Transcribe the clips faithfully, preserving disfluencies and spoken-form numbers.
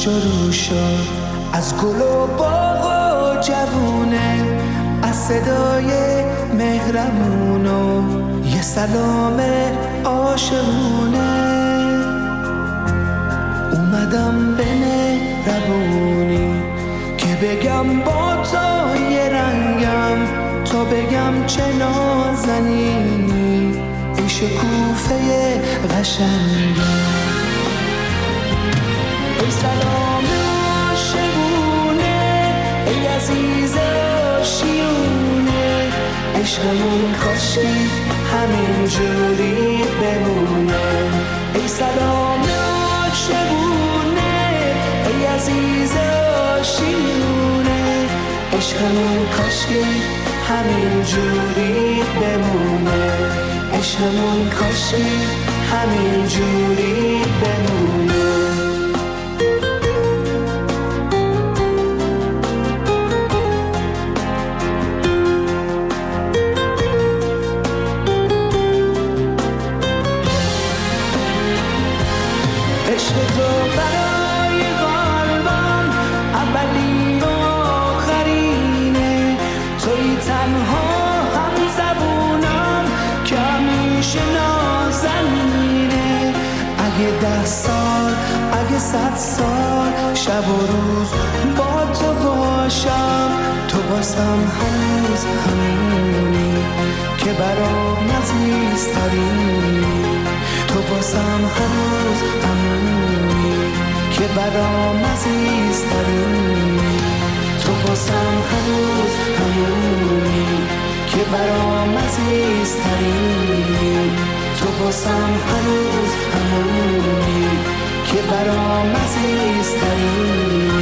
شروع شد از گل و باغ و جوونه، از صدای مهرمون و یه سلام عاشقونه. اومدم به مهربونی که بگم با تو یه رنگم، تا بگم چه نازنینی ای شکوفه قشنگم. ای سلام عاشقونه، ای عزیز آشیونه، عشقمون کاشکی همین جوری بمونه. ای سلام عاشقونه، ای عزیز آشیونه، عشقمون کاشکی همین جوری بمونه. عشقمون کاشکی همین جوری بمونه. عشق تو برای قلبم اولی و آخرینه، توی تنها هم زبونم که همیشه نازنینه. اگه ده سال اگه صد سال شب و روز با تو باشم، تو باسم هنوز همونی که برام عزیزترینی. تو باسم هنوز همونی که برام عزیزترینی. تو باسم هنوز همونی که برام عزیزترینی. تو باسم هنوز همونی که برام عزیزترینی.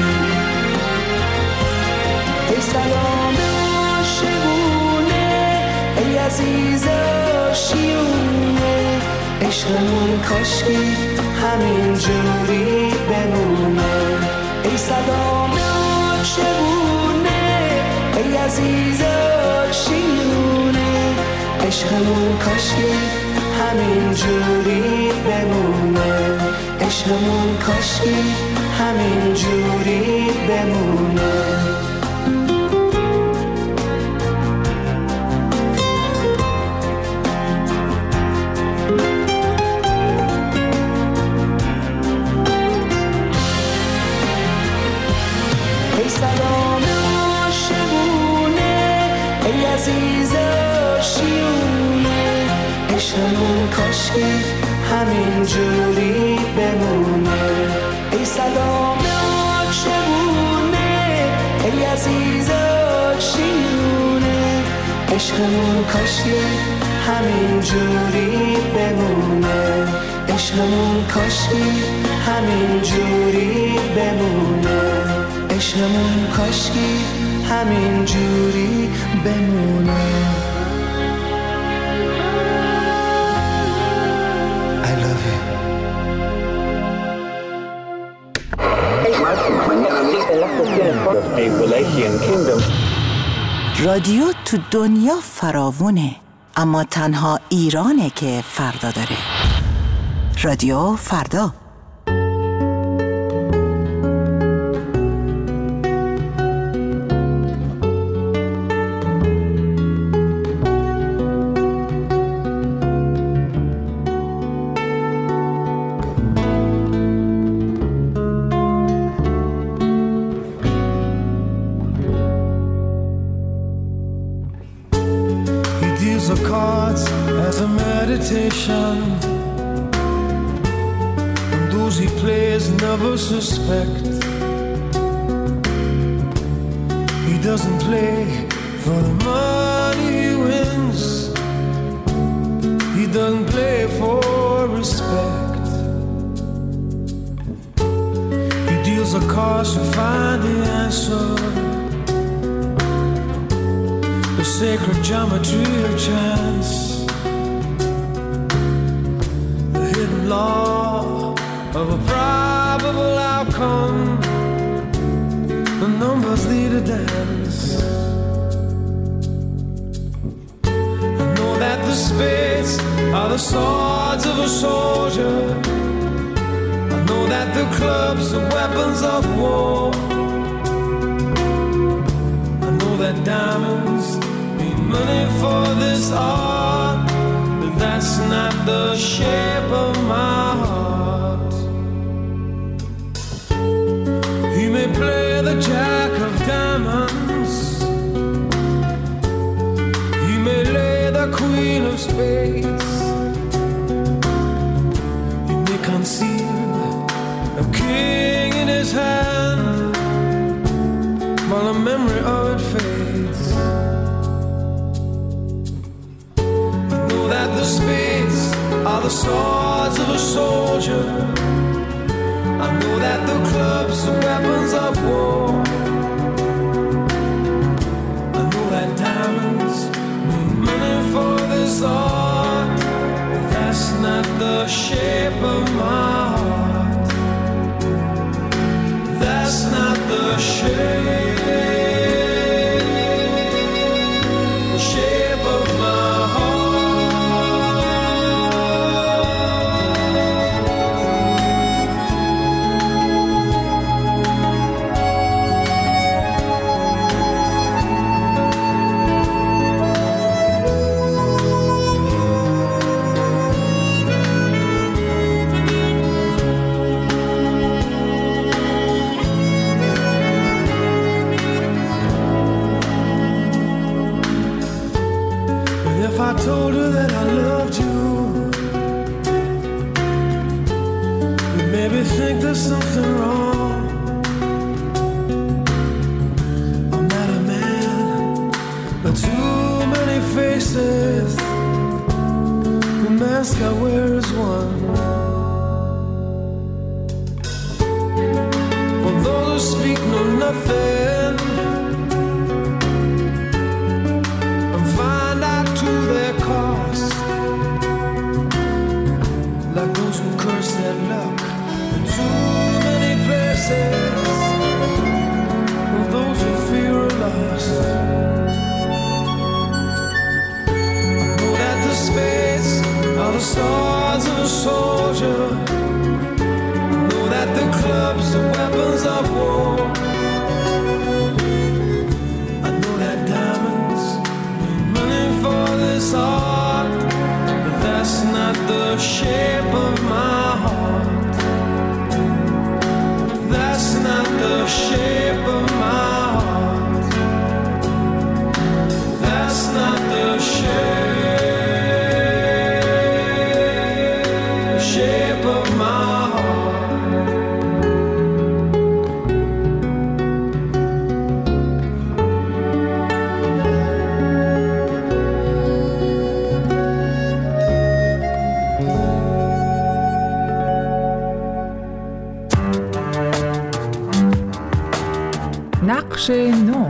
ای سلام عاشقونه، ای عزیز آشیونه، عشقمون کاشکی همین جوری بمونه. ای سلام عاشقونه، ای عزیز آشیونه، عشقمون کاشکی همین جوری بمونه. عشقمون کاشکی همین جوری بمونه. ای سلام عاشقونه، ای عزیز آشیونه، عشقمون کاشکی همین جوری بمونه. ای سلام عاشقونه، ای عزیز آشیونه، عشقمون کاشکی همین جوری بمونه. عشقمون کاشکی همین جوری بمونه. عشقمون کاشکی همین جوری بمونه. I love you. رادیو تو دنیا فراوونه، اما تنها ایرانه که فردا داره. رادیو فردا. The cards as a meditation, and those he plays never suspect. He doesn't play for the money he wins, he doesn't play for respect. He deals the cards to find the answer, the sacred geometry of chance, the hidden law of a probable outcome. The numbers lead a dance. I know that the spades are the swords of a soldier. I know that the clubs are weapons of war. I know that diamonds mean money for this art, but that's not the shape of my heart. He may play the jack of diamonds, he may lay the queen of spades, he may conceal a king in his hand while the memory of it fades. I know that the spades are the swords of a soldier. I know that the clubs are weapons of war. I know that diamonds mean money for this art, but that's not the shape of my heart. That's not the shape, the shape of my heart. If I told her that I loved you, you'd maybe think there's something wrong. I'm not a man, but too many faces. The mask I wear is one. For those who speak know nothing and find out to their cost, like those who curse their luck in too many places, and those who fear are lost. I know that the spades are the swords of a soldier. I know that the clubs are weapons of war. I know that diamonds mean money for this art, but that's not the shape of my heart. That's not the shape of my heart. That's not the shape, the shape of my نقش نو.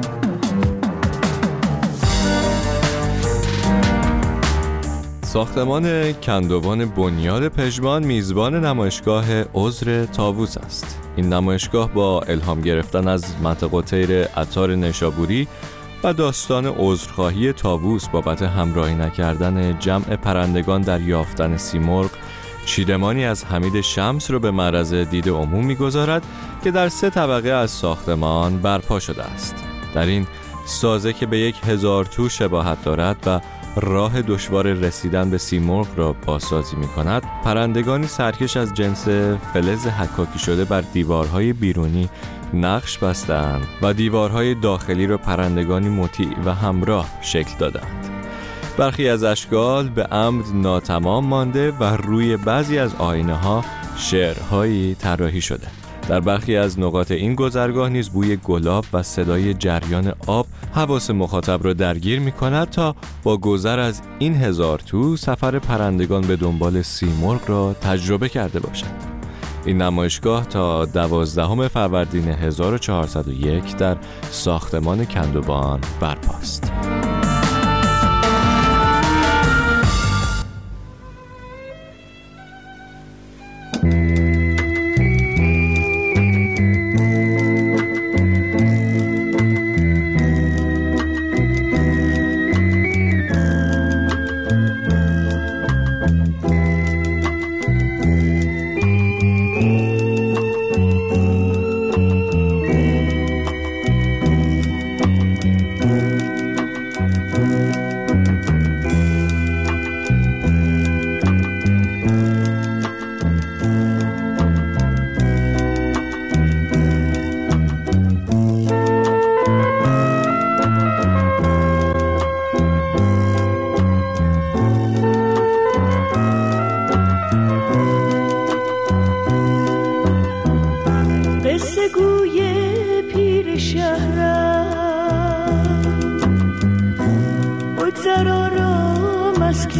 ساختمان کندوان بنیاد پژمان میزبان نمایشگاه عذر طاووس است. این نمایشگاه با الهام گرفتن از منطقه طیر عطار نیشابوری و داستان عذرخواهی طاووس بابت همراهی نکردن جمع پرندگان در یافتن سیمرغ، چیدمانی از حمید شمس رو به معرض دید عموم می‌گذارد که در سه طبقه از ساختمان برپا شده است. در این سازه که به یک هزار تو شباهت دارد و راه دشوار رسیدن به سیمرغ را بازسازی می‌کند، پرندگانی سرکش از جنس فلز حکاکی شده بر دیوارهای بیرونی نقش بستند و دیوارهای داخلی را پرندگانی مطیع و همراه شکل دادند. برخی از اشکال به عمد ناتمام مانده و روی بعضی از آینه‌ها شعرهایی طراحی شده. در برخی از نقاط این گذرگاه نیز بوی گلاب و صدای جریان آب حواس مخاطب را درگیر می‌کند تا با گذر از این هزار تو سفر پرندگان به دنبال سیمرغ را تجربه کرده باشند. این نمایشگاه تا دوازدهم فروردین هزار و چهارصد و یک در ساختمان کندوان برپاست.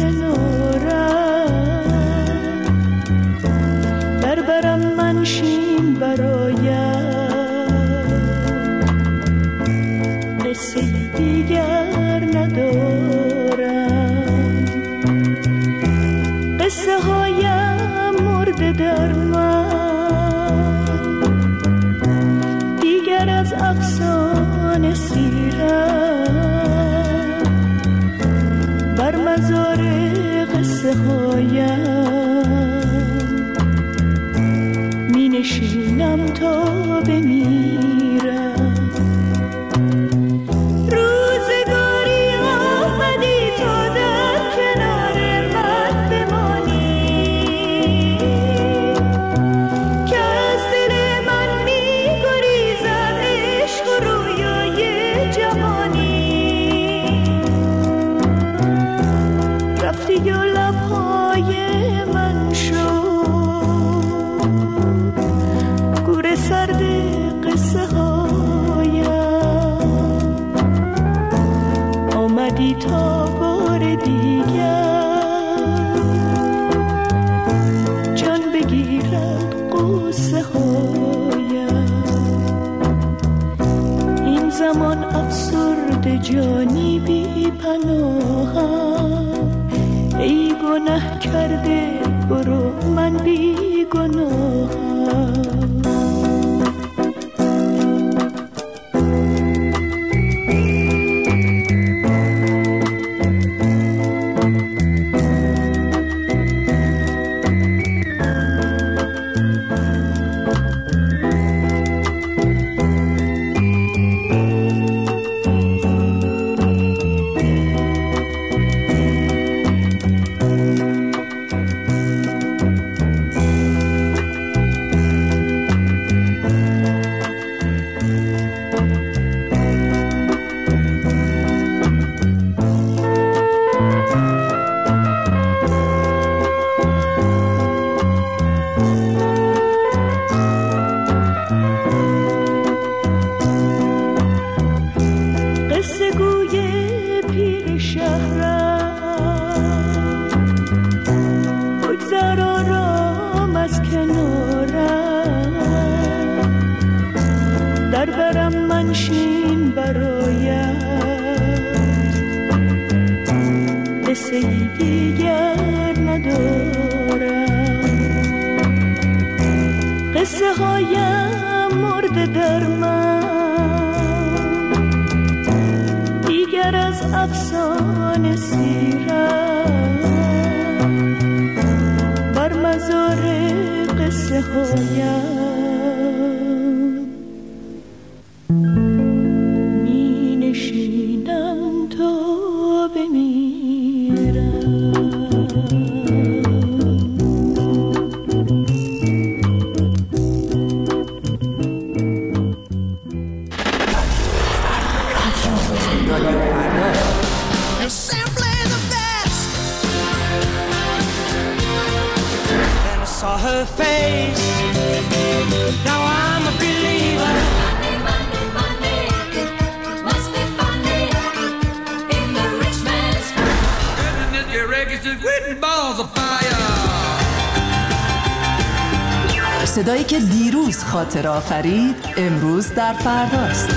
کنارم، بربرم منشین برایم، قصه دیگر ندارم، قصه هایم مرده در من، دیگر از افسانه سیرم، بر مزار قصه هایم می نشینم تا بمیرم. روزگاری آمدی تا در کنار من بمانی، که از دل من می گریزد عشق و رویای جوانی. رفتی و لبهای من شد گور سرد قصه هایم، آمدی تا بار دیگر جان بگیرد قصه هایم. این زمان افسرده جانی بی پناهم، ای گناه کرده برو من بی گناهم. قصه هایم مرده در من، دیگر از افسانه سیرم، بر مزار قصه هایم می نشینم تا بمیرم. Saw her face. Now I'm a believer. Money, money, money, must be funny in the rich man's world. And this reggae is written balls of fire. صدایی که دیروز خاطر آفرید امروز در فرداست.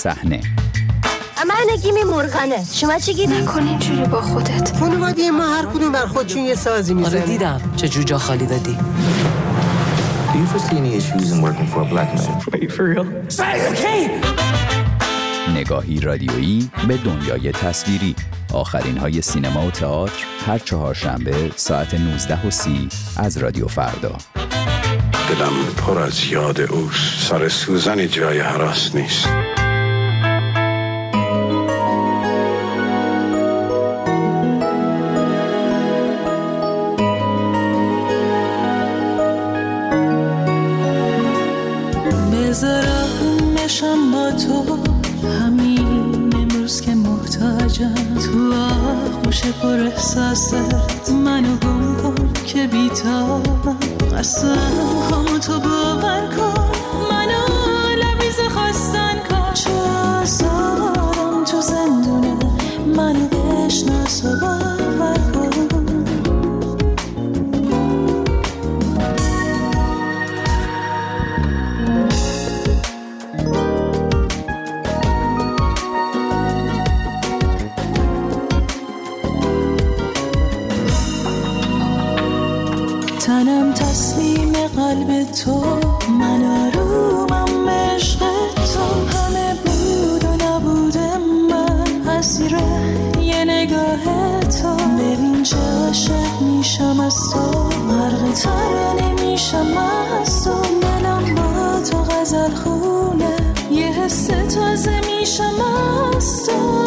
صحنه. من نگیم مرغنه. شما چی گیدی؟ نکن اینجوری با خودت. خانواده ما هر کدوم بر خودشون یه سازی میزنن. آره دیدم چه جوجا خالی دادی. Do you foresee any issues in working for a black man? Wait, for real? Say, okay! نگاهی رادیویی به دنیای تصویری. آخرین های سینما و تئاتر هر چهارشنبه ساعت نوزده و سی از رادیو فردا. دلم پر از یاد اوست. سر سوزن جای هراس نیست. بذارم نشم با تو همین امروز که محتاجم تو آغوش پر احساست منو گم کن که بیتابم اصلا خامو تو باور کن منو لبیز خواستن کن چه آزادم تو زندونه منو بشناس و باور کن تنم تسلیم قلب تو من آرومم عشق تو همه بود و نبود من اسیر یه نگاه تو ببین چه عاشق میشم از تو غرق ترانه میشم از تو دلم با تو غزل خونه یه حس تازه میشم از تو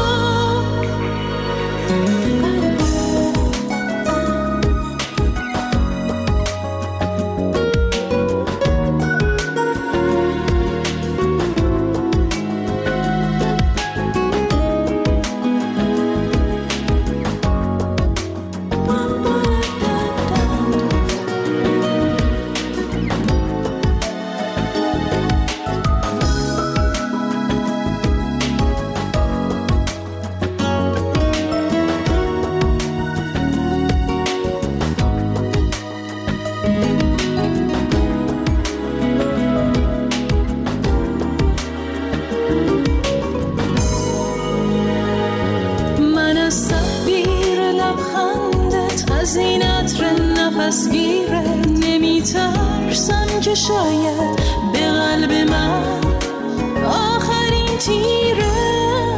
که شاید به قلب من آخرین تیره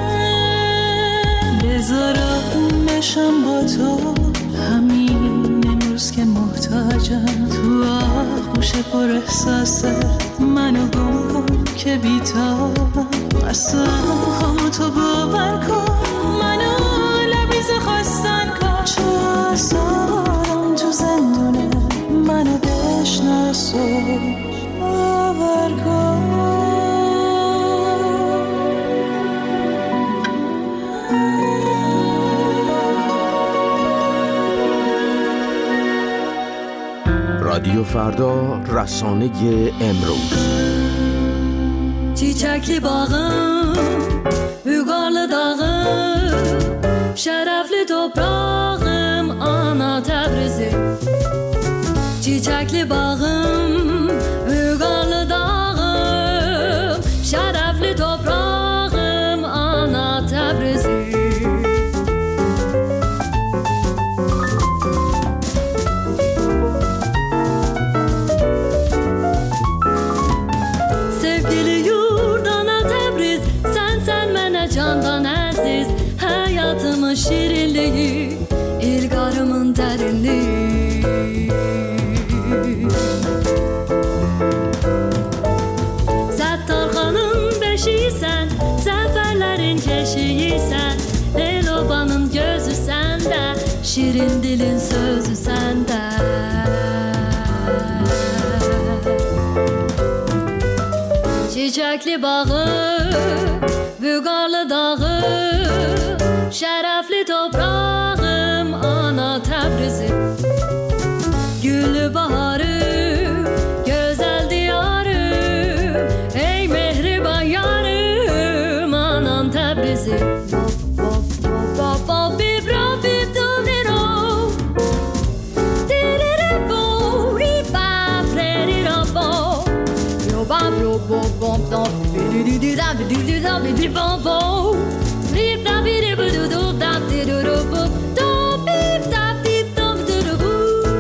بذارم نشم با تو همین امروز که محتاجم تو آغوش پر احساست منو گم کن که بیتابم اصلا خامو تو باور کن منو لبیز خواستن کن چه آزادم تو زندونه منو بشناس و باور کن رادیو فردا رسانه امروز Çiçekli bağım, Bügarlı dağım, şerefli toprağım, ana Tebrizim. Çiçekli bağım, Bügarlı dağım, şerefli toprağım, ana Tebrizim. Sevgili yurt ana Tebriz, sen sen mene candan aziz, hayatımın şirinliği, ilgarımın derinliği. Settarxanın beşiysen, seferlerin keşiysen, Elobanın gözü sende, şirin dilin sözü sende. Çiçekli bağı, Bügarlı dağı, şerefli toprağım, ana Tebrizim. Güllü baharım, güzel diyarım, ey mehriban yarım, anam Tebrizim. Bom bom bom bom do da do do da do bom bom. Beep da beep do do do da do do do do. Do beep da beep do do do do.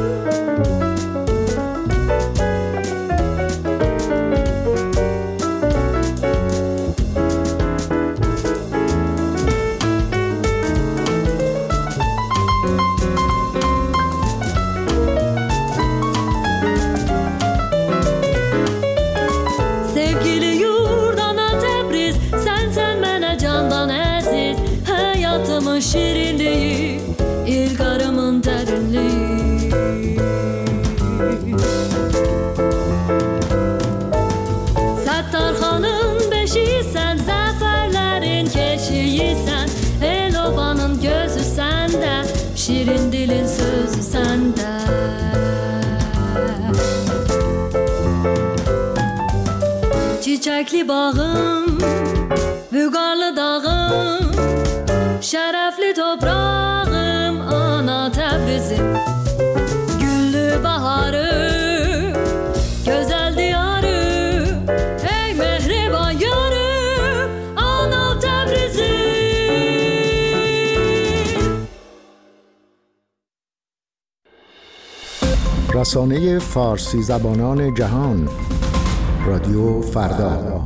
Şirinliği, ilgarımın derinliği. Sattarxanın beşiysen, zaferlerin keşiysen, el obanın gözü sende, şirin dilin sözü sende. Çiçekli bağım, vügarlı dağım, şerefli toprağım, ana Təbrizim. Güllü baharı, güzel diyarı, ey mehriban yarı, ana Təbrizim. رسانه فارسی زبانان جهان، رادیو فردا.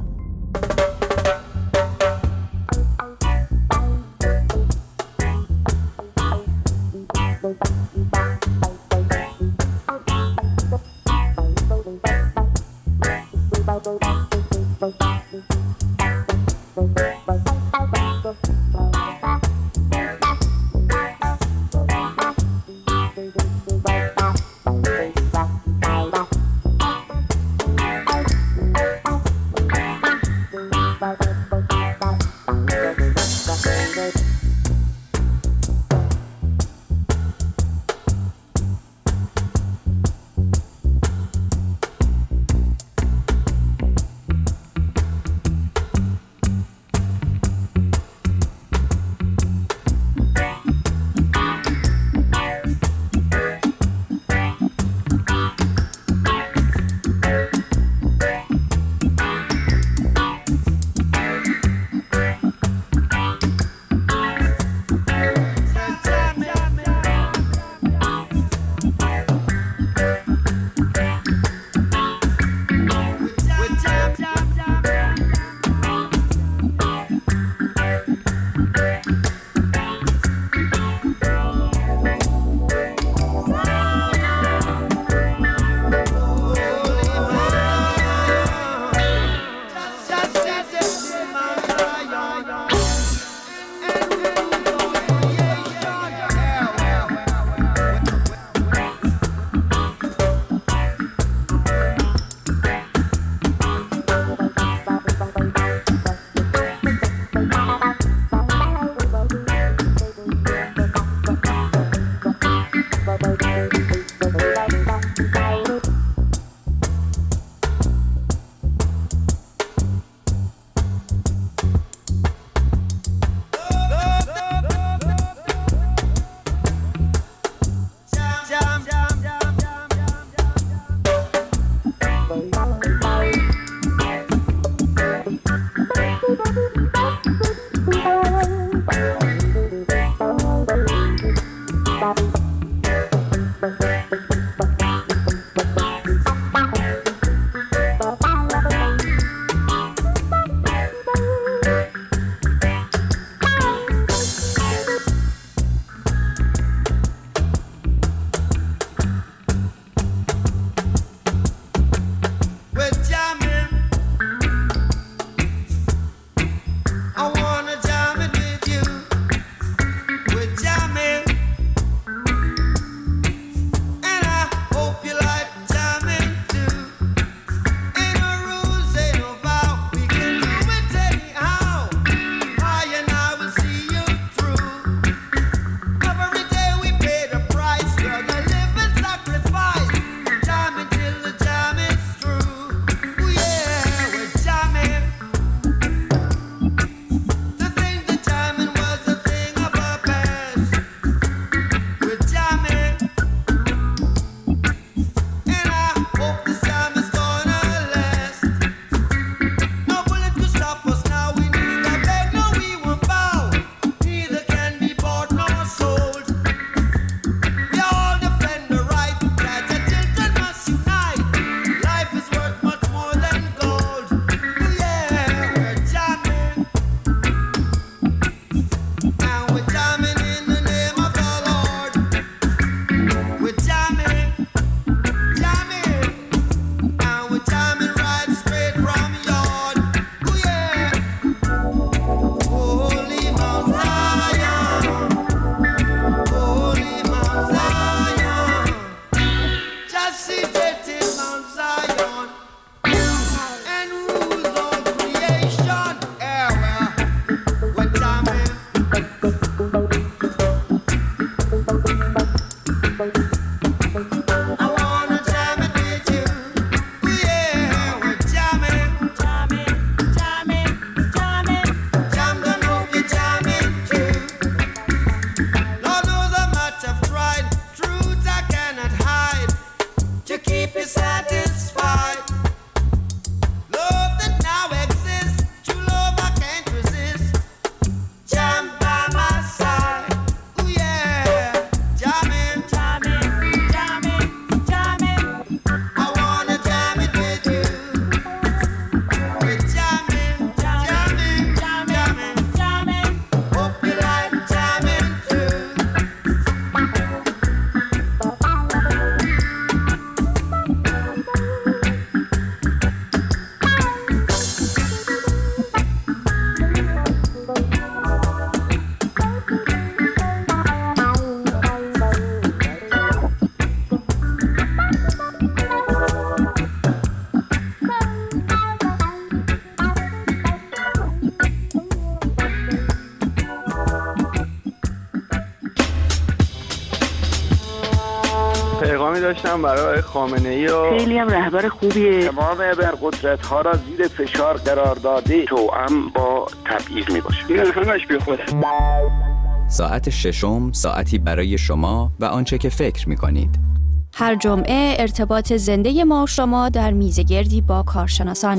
پیغامی داشتم برای خامنه‌ای و خیلی هم رهبر خوبیه. تمام ابرقدرت ها را زیر فشار قرار داده توأم با تبعیض میباشه. این همش بی خوده. ساعت ششم ساعتی برای شما و آنچه که فکر می‌کنید. هر جمعه ارتباط زنده ما و شما در میزگردی با کارشناسان.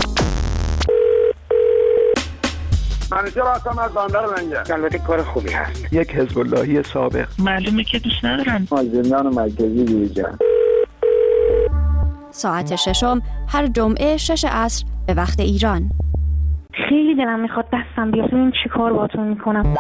منیجر هستم از بندر لنگه. البته کار خوبی هست. یک حزب اللهی سابق. معلومه که دوست ندارم. از زندان مرکزی بیرون. ساعت ششم هر جمعه شش عصر به وقت ایران. خیلی دلم میخواد دستم بیاد ببینم چی کار باهاتون میکنم.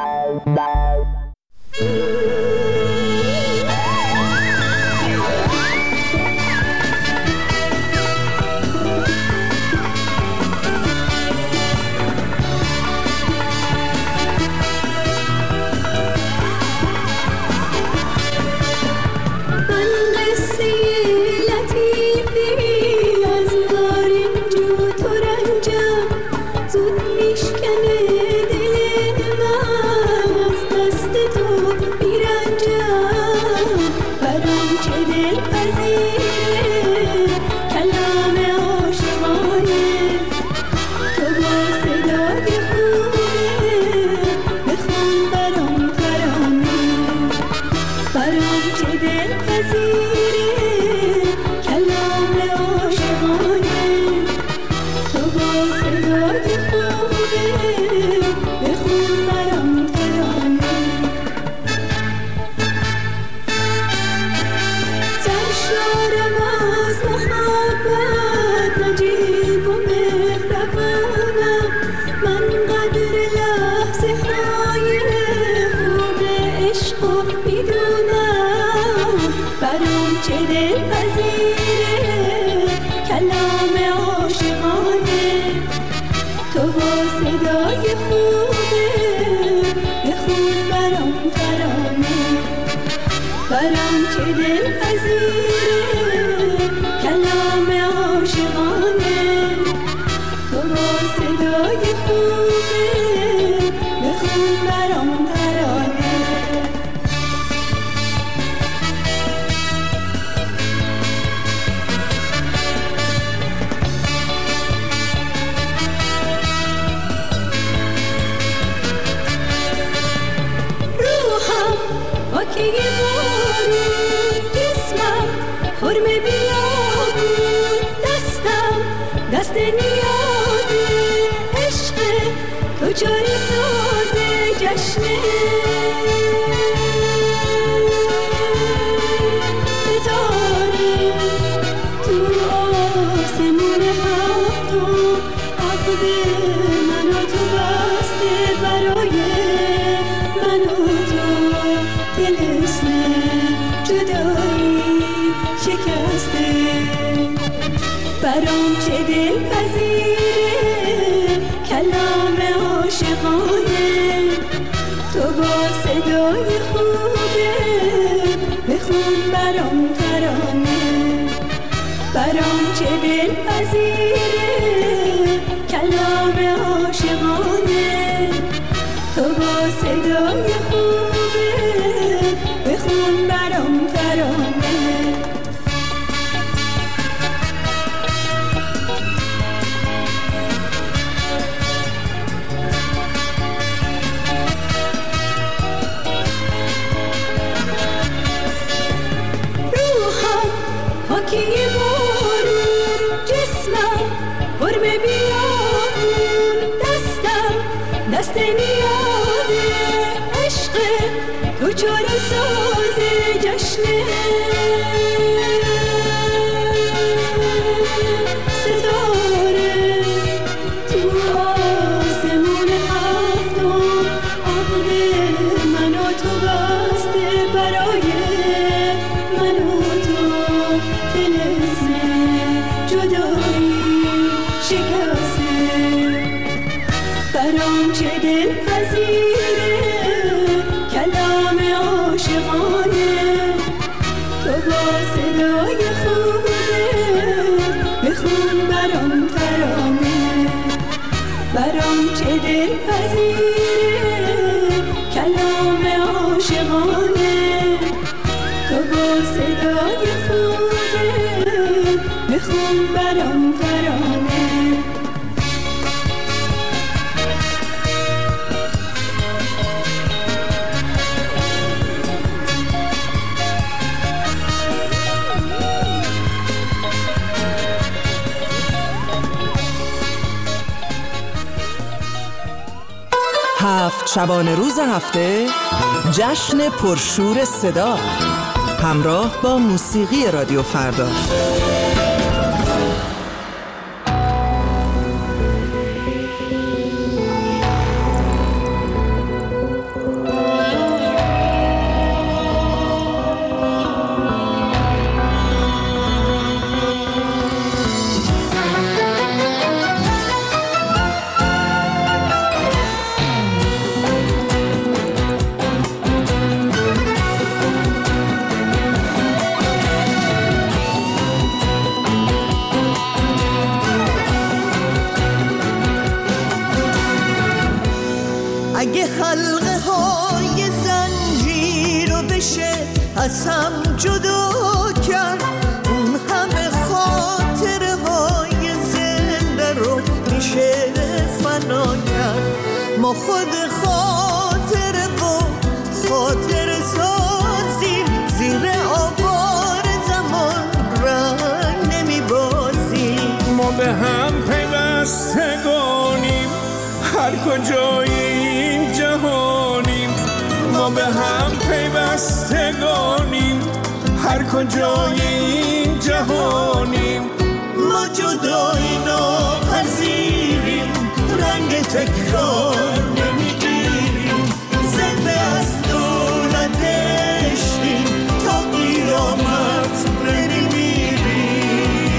برام چه دل پذیره کلام عاشقانه تو با صدای خوبه بخون برام ترانه برام چه دل پذیره کلام عاشقانه تو با صدای خوبه بخون برام ترانه که یه بارون جسمم پر به بیامون دستم دست نیازه عشق تو چاره سازه جشنه ستاره تو آسمون هفتم عقل من و تو بسته برای من و تو برام چه دل پذیره کلام عاشقانه تو با صدای خوبه بخون برام ترانه برام چه دل پذیره کلام عاشقانه تو با صدای خوبه بخون برام ترانه. هفت شبانه روز هفته جشن پرشور صدا همراه با موسیقی رادیو فردا. اگه حلقه های زنجیر رو بشه از هم جدا کرد، اون همه خاطره های زنده رو میشه فنا کرد. ما خود خاطره و خاطر سازیم، زیر آوار زمان رنگ نمیبازیم. ما به هم پیوستگانیم، هر کجای این جهانیم. ما به هم پیوستگانیم، هر کجای این جهانیم. ما جدایی ناپذیریم، رنگ تکرار نمیگیریم. زنده از دولت عشقیم، تا قیامت نمیمیریم.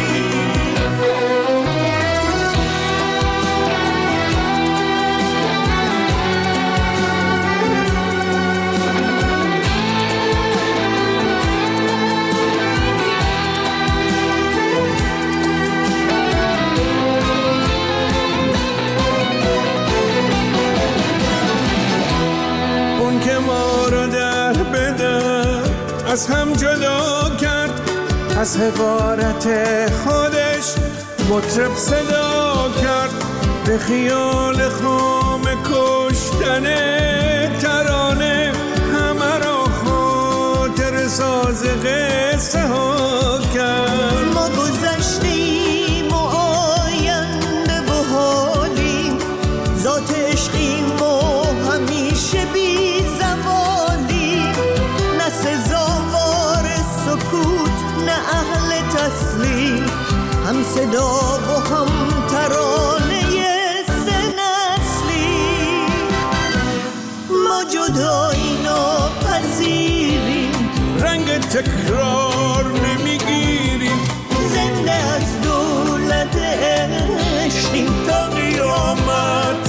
از هم جدا کرد، از حقارت خودش مطرب صدا کرد. به خیال خام کشتن ترانه همه را خاطر ساز قصه ها کرد. ما گذشتیم و آینده و حالیم، ذات عشقیم و همیشه بی زوالیم. نه سزاوار سکوت نه اهل تسلیم، هم صدا و هم ترانه سه نسلی. ما جدایی ناپذیریم، رنگ تکرار نمیگیریم. زنده از دولت عشقیم، تا قیامت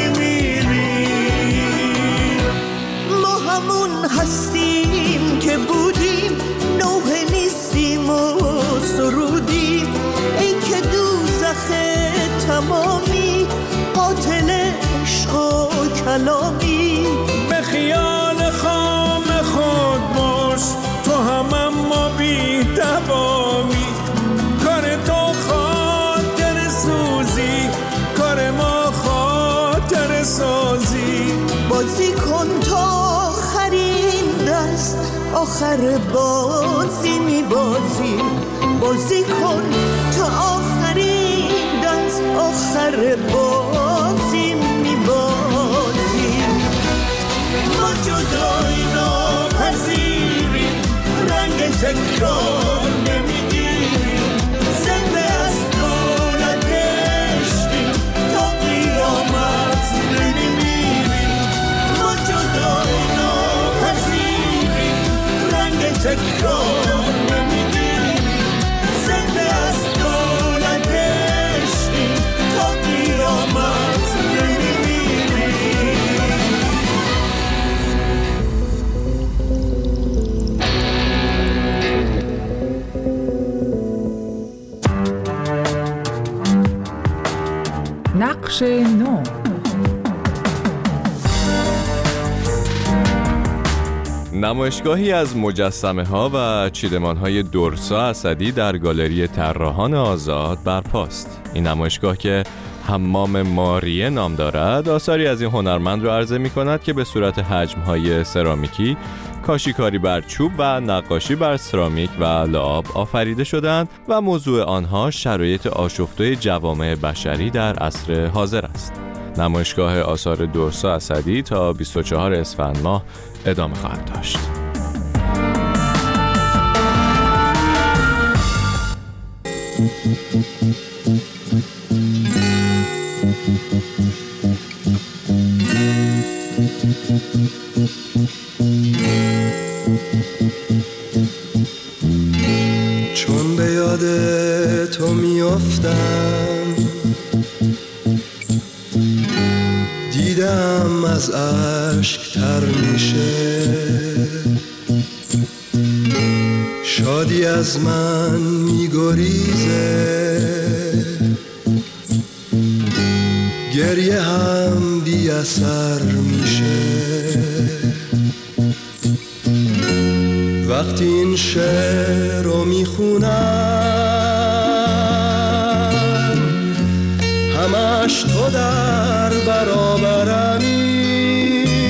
نمیمیریم. ما همون هستیم که بودیم، نوحه نیستیم و سرودیم. ای که دوزخ تمامی، قاتل عشق و کلامی. به خیال خام خود باش، تو هم اما بی دوامی. کار تو خاطر سوزی، کار ما خاطر سازی. بازی کن تا آخرین دست، آخر بازی میبازی. بازی کن تا آخرین دست، آخر بازی میبازی. ما جدایی ناپذیریم، رنگ تکرار نمیگیریم. زنده از دولت عشقیم، تا قیامت نمیمیریم. ما جدایی ناپذیریم، رنگ تکرار نمیگیریم. زنده از دولت عشقیم، تا قیامت نمیمیریم. نقش نو. نمایشگاهی از مجسمه ها و چیدمان های درسا اسدی در گالری طراحان آزاد برپاست. این نمایشگاه که حمام ماریه نام دارد، آثاری از این هنرمند را عرضه می کند که به صورت حجم های سرامیکی، کاشیکاری بر چوب و نقاشی بر سرامیک و لعاب آفریده شدند و موضوع آنها شرایط آشفته جوامع بشری در عصر حاضر است. نمایشگاه آثار درسا اسدی تا بیست و چهارم اسفند ماه ادامه خواهد داشت. چون به یاد تو میافتم، دیدم از اشک تر میشه، شادی از من میگریزه، گریه هم بی اثر میشه. وقتی این شعر رو میخونم، همش تو در برابرمی،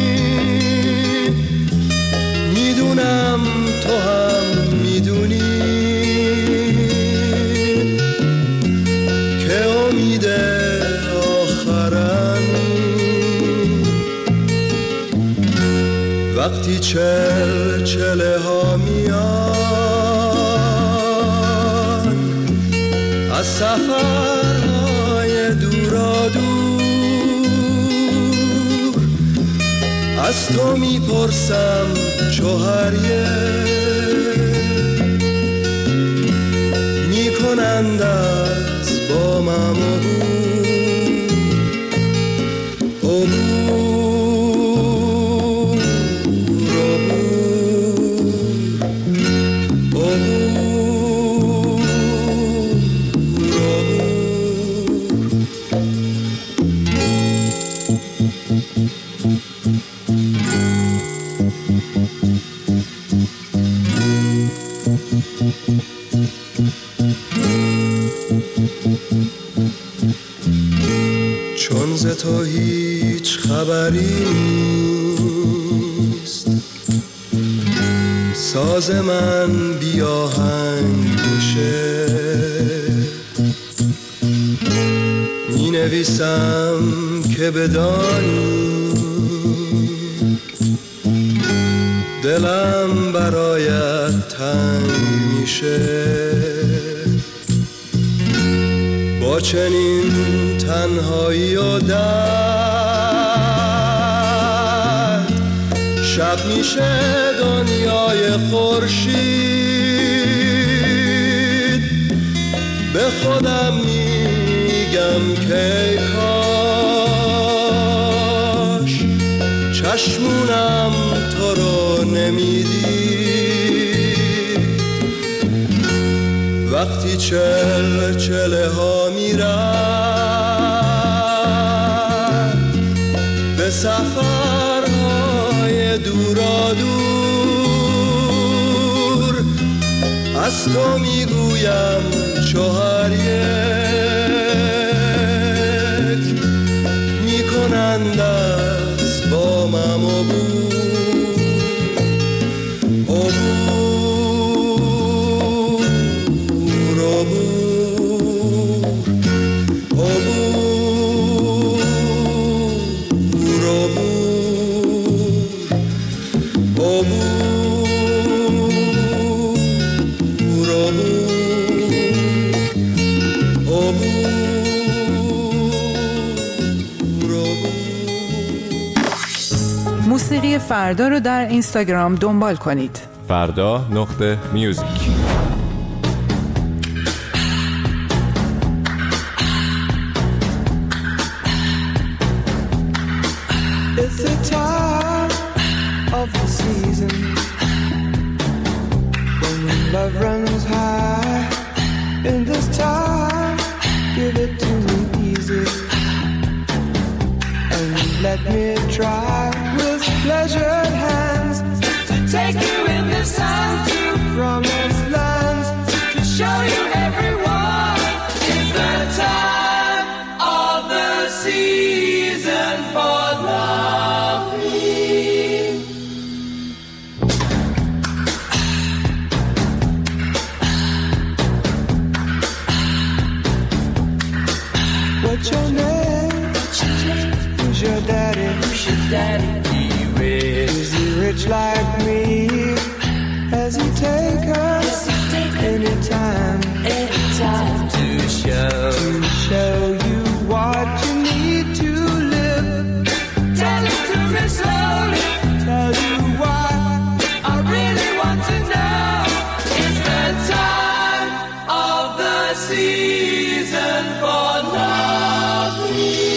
میدونم تو هم میدونی که امید آخرمی. وقتی چل چله ها میان از سفرهای دورا دور، از تو میپرسم چوهریه، میکنند از با من چون ز تو هیچ خبری نیست، ساز من بی آهنگ میشه، می نویسم که بدانی دلم برایت تنگ میشه. با چنین تنهایی و درد، شب میشه دنیای خورشید. به خودم میگم که کاش چشمونم تو رو نمیدید. وقتی چل چله ها میرن به سفرهای دورا دور، از تو میگویم چهار یک، میکنند از با من عبور. موسیقی فردا رو در اینستاگرام دنبال کنید. فردا نقطه میوزیک. It's the time of the season when love runs high. In this time, give it to me easy and let me try with pleasured hands to take What's your name? Who's your daddy? Who's your daddy? He rich. Is he rich like me? Has he take us anytime? Anytime to show to show you what you need to live. Tell it to me slowly. Tell you what I really want to know. It's the time of the season for loving.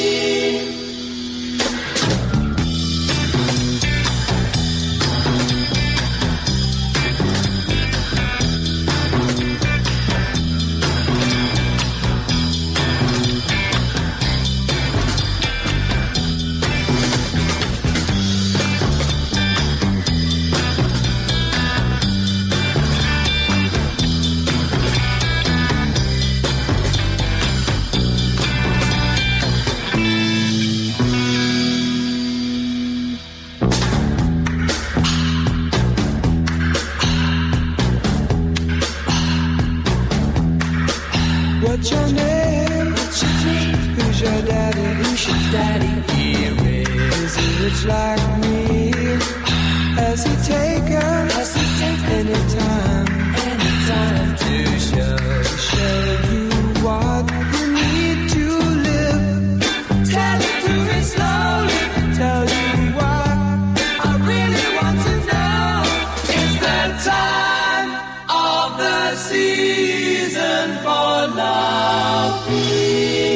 What's your name? What's your name? Who's your daddy? Who's your daddy? He rich. Is he rich like me? Has he take us? Has he take anytime? Anytime to show, show you what you need to live. Tell it to me slowly. Tell you what I really want to know. It's the time of the season for loving.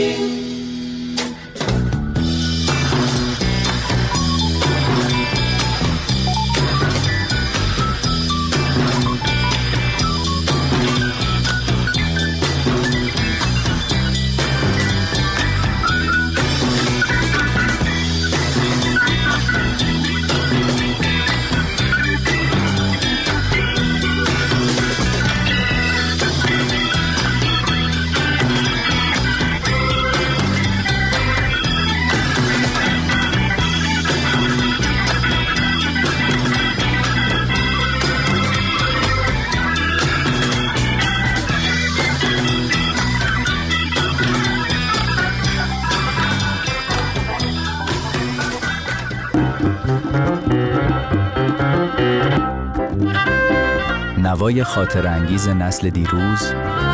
نوای خاطر انگیز نسل دیروز،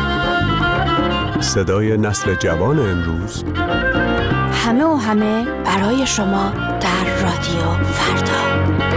صدای نسل جوان امروز، همه و همه برای شما در رادیو فردا.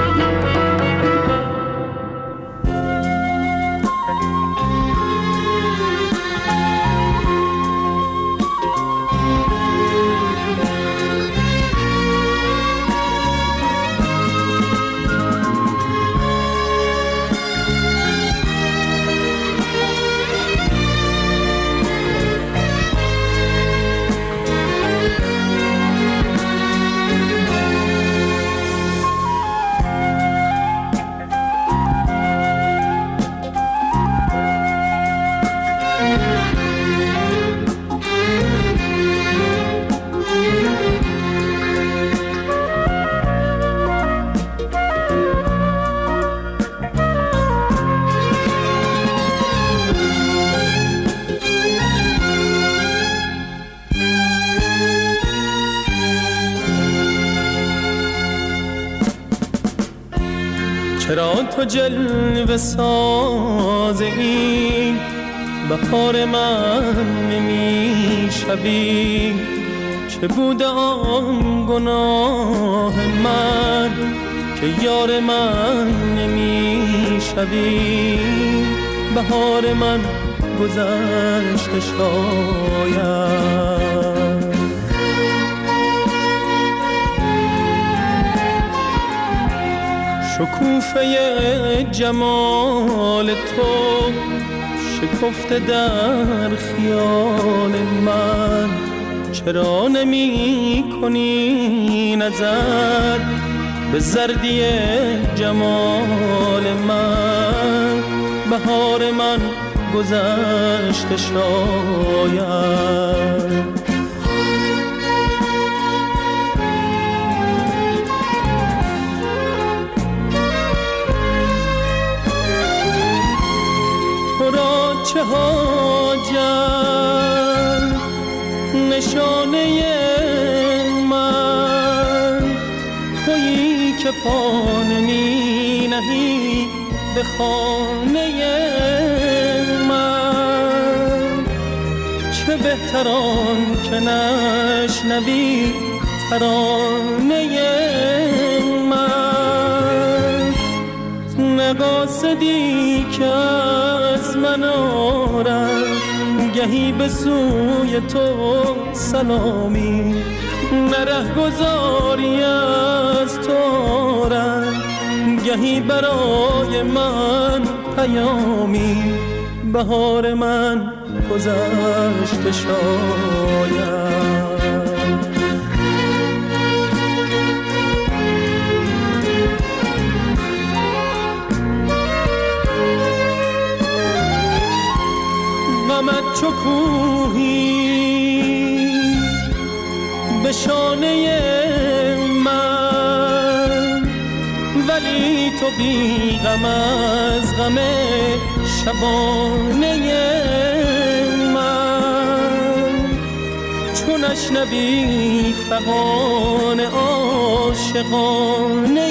چرا تو جلوه ساز این بهار من نمی شوی؟ چه بوده آن گناه من که یار من نمی شوی؟ بهار من گذشته شاید، شکوفه جمال تو شکفته در خیال من. چرا نمی کنی نظر به زردی جمال من؟ بهار من گذشته شاید، چه حاجت نشانه من تویی که پا نمی نهی به خانه من. چه بهتران که نشنوی ترانه من. نقاصدی که از من آرد گهی به سوی تو سلامی، نره گذاری از تو آرد گهی برای من پیامی. بهار من گذشته شاید. غمت چو کوهی به شانه من، ولی تو بی غم از غم شبانه من. چو نشنوی فغان عاشقانه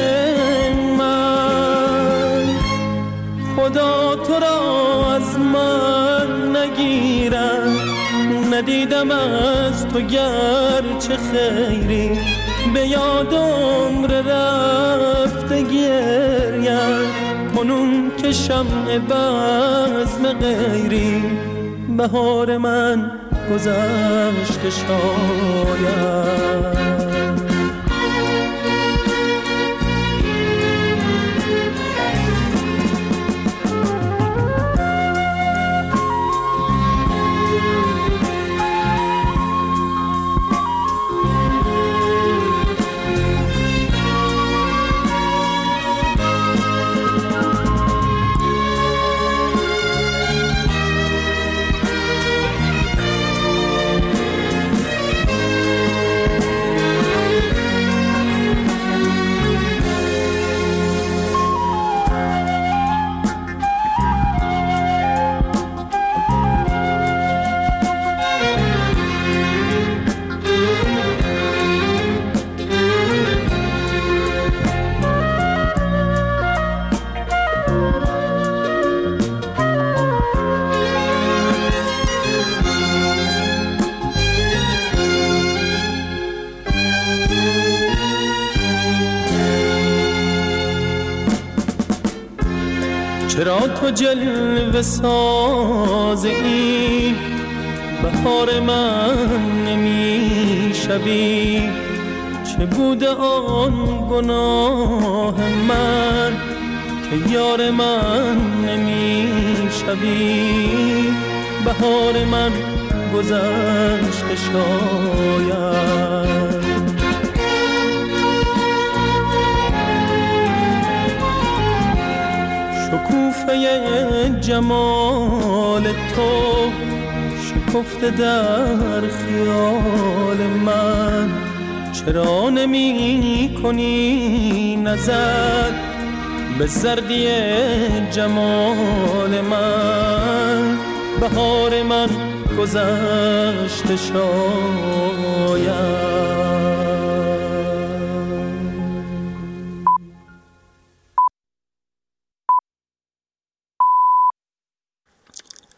من، خدا تو را از من نگیرم. ندیدم از تو گرچه خیری، به یاد عمر رفته گریم کنون که شمع بزم غیری. بهار من گذشته شاید. چرا تو جلوه ساز این بهار من نمی شوی؟ چه بوده آن گناه من که یار من نمی شوی؟ بهار من گذشته شاید. شکوفه جمال تو شکفته در خیال من، چرا نمی کنی نظر به زردی جمال من؟ بهار من گذشته شاید.